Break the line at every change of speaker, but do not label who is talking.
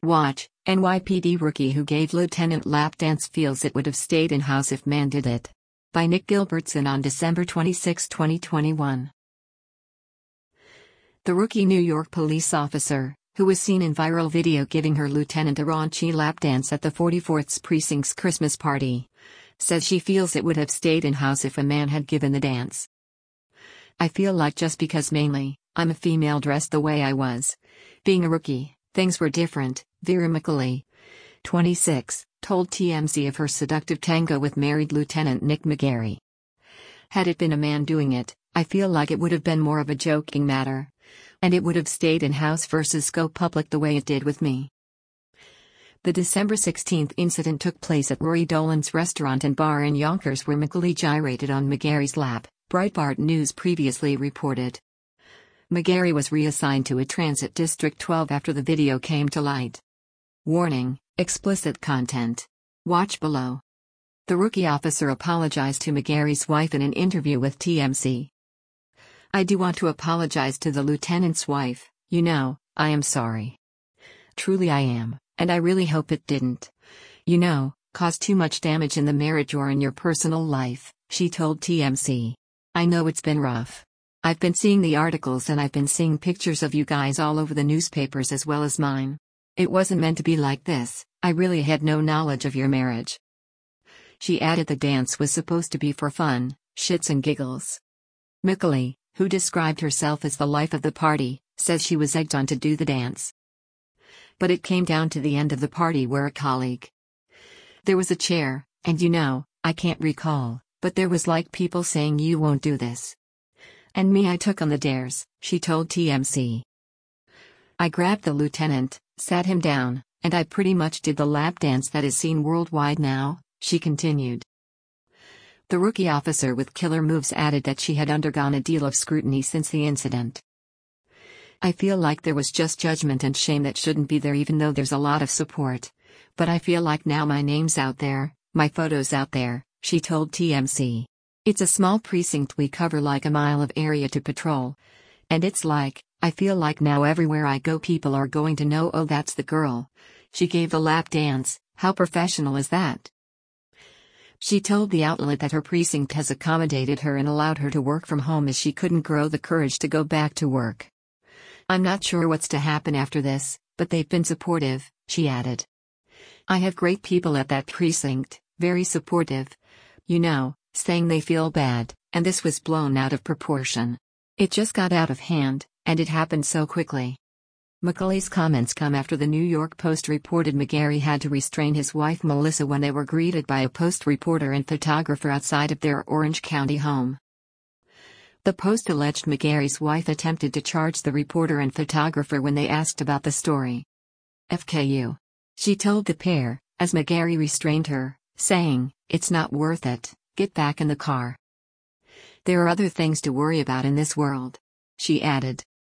Watch, NYPD rookie who gave lieutenant lap dance feels it would have stayed in house if man did it. By Nick Gilbertson on December 26, 2021. The rookie New York police officer, who was seen in viral video giving her lieutenant a raunchy lap dance at the 44th Precinct's Christmas party, says she feels it would have stayed in house if a man had given the dance. I feel like just because mainly, I'm a female dressed the way I was. Being a rookie, things were different, Vera McCauley, 26, told TMZ of her seductive tango with married Lieutenant Nick McGarry. Had it been a man doing it, I feel like it would have been more of a joking matter. And it would have stayed in house versus go public the way it did with me. The December 16 incident took place at Rory Dolan's restaurant and bar in Yonkers where McCauley gyrated on McGarry's lap, Breitbart News previously reported. McGarry was reassigned to a Transit District 12 after the video came to light. Warning: explicit content. Watch below. The rookie officer apologized to McGarry's wife in an interview with TMZ. I do want to apologize to the lieutenant's wife, I am sorry. Truly I am, and I really hope it didn't, cause too much damage in the marriage or in your personal life, she told TMZ. I know it's been rough. I've been seeing the articles and I've been seeing pictures of you guys all over the newspapers as well as mine. It wasn't meant to be like this, I really had no knowledge of your marriage. She added the dance was supposed to be for fun, shits and giggles. McCauley, who described herself as the life of the party, says she was egged on to do the dance. But it came down to the end of the party where a colleague. There was a chair, and I can't recall, but there was like people saying you won't do this. And me I took on the dares, she told TMZ. I grabbed the lieutenant, sat him down, and I pretty much did the lap dance that is seen worldwide now, she continued. The rookie officer with killer moves added that she had undergone a deal of scrutiny since the incident. I feel like there was just judgment and shame that shouldn't be there even though there's a lot of support. But I feel like now my name's out there, my photo's out there, she told TMZ. It's a small precinct we cover like a mile of area to patrol. And it's like, I feel like now everywhere I go people are going to know oh that's the girl. She gave the lap dance, how professional is that? She told the outlet that her precinct has accommodated her and allowed her to work from home as she couldn't grow the courage to go back to work. I'm not sure what's to happen after this, but they've been supportive, she added. I have great people at that precinct, very supportive. Saying they feel bad, and this was blown out of proportion. It just got out of hand, and it happened so quickly. McCauley's comments come after the New York Post reported McGarry had to restrain his wife Melissa when they were greeted by a Post reporter and photographer outside of their Orange County home. The Post alleged McGarry's wife attempted to charge the reporter and photographer when they asked about the story. FKU. She told the pair, as McGarry restrained her, saying, "It's not worth it, get back in the car. There are other things to worry about in this world," she added.